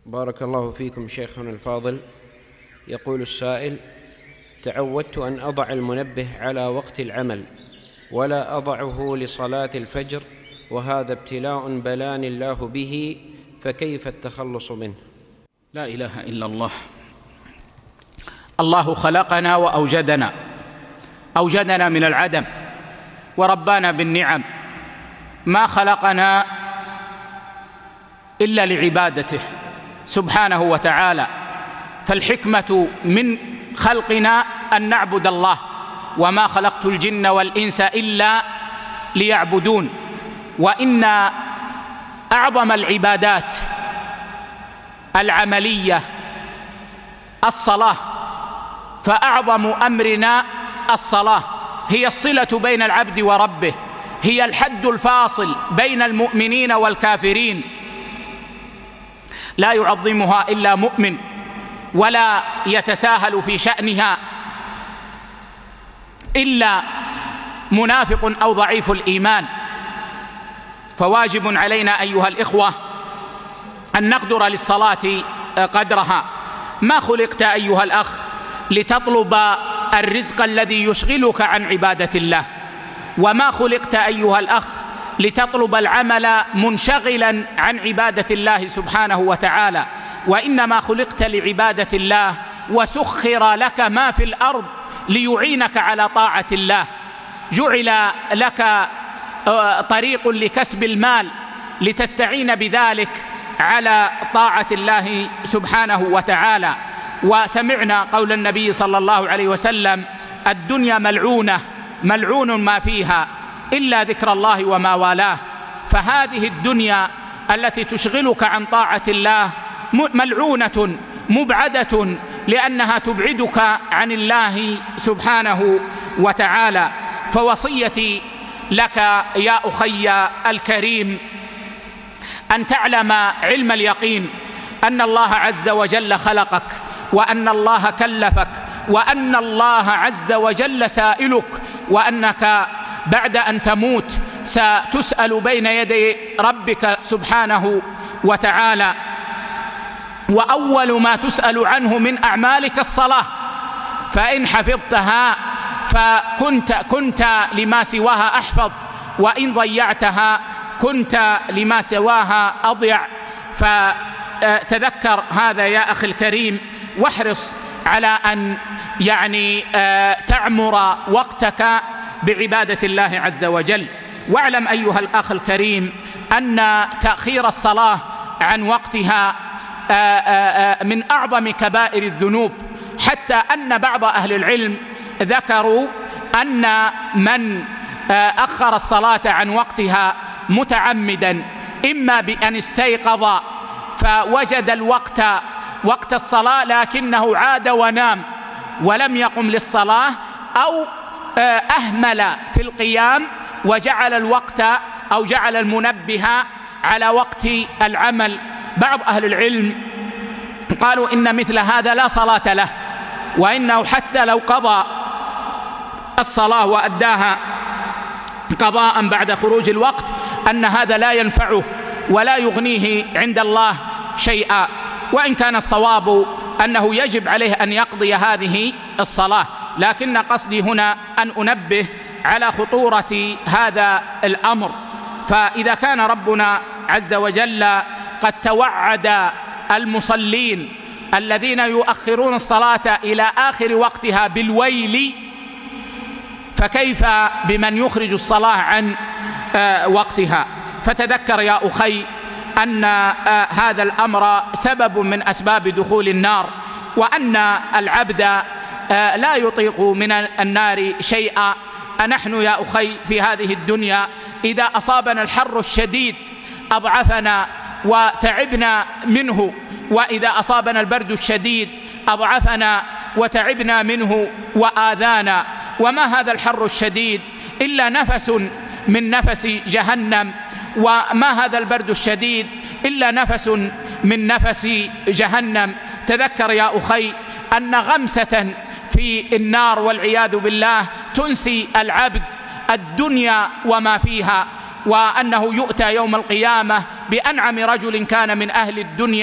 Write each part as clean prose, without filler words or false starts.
بارك الله فيكم شيخنا الفاضل. يقول السائل: تعودت أن أضع المنبه على وقت العمل ولا أضعه لصلاة الفجر، وهذا ابتلاء بلاني الله به، فكيف التخلص منه؟ لا إله إلا الله. الله خلقنا وأوجدنا، أوجدنا من العدم وربانا بالنعم، ما خلقنا إلا لعبادته سبحانه وتعالى. فالحكمة من خلقنا أن نعبد الله، وما خلقت الجن والإنس إلا ليعبدون. وإن أعظم العبادات العملية الصلاة، فأعظم أمرنا الصلاة، هي الصلة بين العبد وربه، هي الحد الفاصل بين المؤمنين والكافرين، لا يعظمها إلا مؤمن ولا يتساهل في شأنها إلا منافق أو ضعيف الإيمان. فواجب علينا أيها الإخوة أن نقدر للصلاة قدرها. ما خلقت أيها الأخ لتطلب الرزق الذي يشغلك عن عبادة الله، وما خلقت أيها الأخ لتطلب العمل منشغلا عن عبادة الله سبحانه وتعالى، وإنما خلقت لعبادة الله، وسخر لك ما في الأرض ليعينك على طاعة الله. جعل لك طريق لكسب المال لتستعين بذلك على طاعة الله سبحانه وتعالى. وسمعنا قول النبي صلى الله عليه وسلم: الدنيا ملعونة، ملعون ما فيها إلا ذكر الله وما والاه. فهذه الدنيا التي تشغلك عن طاعة الله ملعونة مبعدة، لأنها تبعدك عن الله سبحانه وتعالى. فوصيتي لك يا أخي الكريم أن تعلم علم اليقين أن الله عز وجل خلقك، وأن الله كلفك، وأن الله عز وجل سائلك، وأنك بعد أن تموت ستسأل بين يدي ربك سبحانه وتعالى. وأول ما تسأل عنه من أعمالك الصلاة، فإن حفظتها كنت لما سواها أحفظ، وإن ضيعتها كنت لما سواها أضيع. فتذكر هذا يا أخي الكريم، واحرص على أن تعمر وقتك بعبادة الله عز وجل. واعلم أيها الأخ الكريم أن تأخير الصلاة عن وقتها من أعظم كبائر الذنوب، حتى أن بعض أهل العلم ذكروا أن من أخر الصلاة عن وقتها متعمدا، إما بأن استيقظ فوجد وقت الصلاة لكنه عاد ونام ولم يقم للصلاة، أو أهمل في القيام وجعل الوقت أو جعل المنبه على وقت العمل. بعض أهل العلم قالوا إن مثل هذا لا صلاة له، وإنه حتى لو قضى الصلاة وأداها قضاء بعد خروج الوقت أن هذا لا ينفعه ولا يغنيه عند الله شيئا. وإن كان الصواب أنه يجب عليه أن يقضي هذه الصلاة، لكن قصدي هنا أن أنبه على خطورة هذا الأمر. فإذا كان ربنا عز وجل قد توعد المصلين الذين يؤخرون الصلاة إلى آخر وقتها بالويل، فكيف بمن يخرج الصلاة عن وقتها؟ فتذكر يا أخي أن هذا الأمر سبب من أسباب دخول النار، وأن العبد لا يطيق من النار شيئا. نحن يا أخي في هذه الدنيا إذا أصابنا الحر الشديد أضعفنا وتعبنا منه، وإذا أصابنا البرد الشديد أضعفنا وتعبنا منه وآذانا. وما هذا الحر الشديد إلا نفس من نفس جهنم، وما هذا البرد الشديد إلا نفس من نفس جهنم. تذكر يا أخي أن غمسة في النار والعياذ بالله تنسي العبد الدنيا وما فيها، وأنه يؤتى يوم القيامة بأنعم رجل كان من أهل الدنيا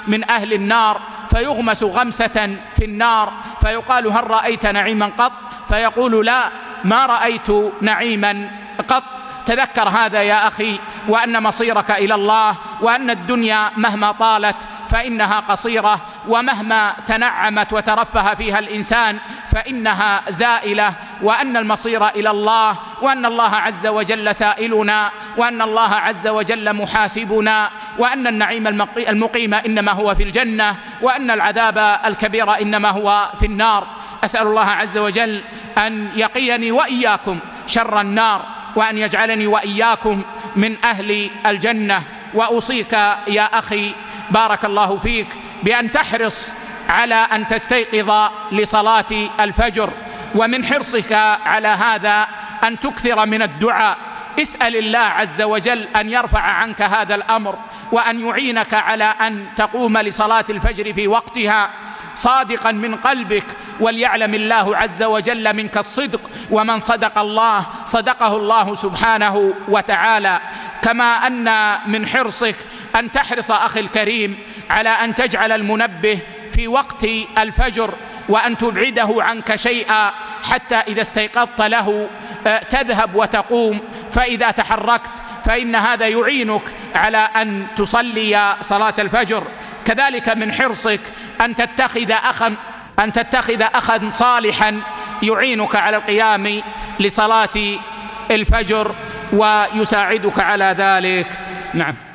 من أهل النار فيغمس غمسة في النار فيقال: هل رأيت نعيما قط؟ فيقول: لا، ما رأيت نعيما قط. تذكر هذا يا أخي، وأن مصيرك إلى الله، وأن الدنيا مهما طالت فإنها قصيرة، ومهما تنعمت وترفه فيها الإنسان فإنها زائلة، وأن المصير إلى الله، وأن الله عز وجل سائلنا، وأن الله عز وجل محاسبنا، وأن النعيم المقيم إنما هو في الجنة، وأن العذاب الكبير إنما هو في النار. أسأل الله عز وجل أن يقيني وإياكم شر النار، وأن يجعلني وإياكم من أهل الجنة. وأوصيك يا أخي بارك الله فيك بأن تحرص على أن تستيقظ لصلاة الفجر، ومن حرصك على هذا أن تكثر من الدعاء. اسأل الله عز وجل أن يرفع عنك هذا الأمر، وأن يعينك على أن تقوم لصلاة الفجر في وقتها صادقا من قلبك، وليعلم الله عز وجل منك الصدق، ومن صدق الله صدقه الله سبحانه وتعالى. كما أن من حرصك أن تحرص أخي الكريم على أن تجعل المنبه في وقت الفجر، وأن تبعده عنك شيئا حتى إذا استيقظت له تذهب وتقوم، فإذا تحركت فإن هذا يعينك على أن تصلي صلاة الفجر. كذلك من حرصك أن تتخذ أخا صالحا يعينك على القيام لصلاة الفجر ويساعدك على ذلك. نعم.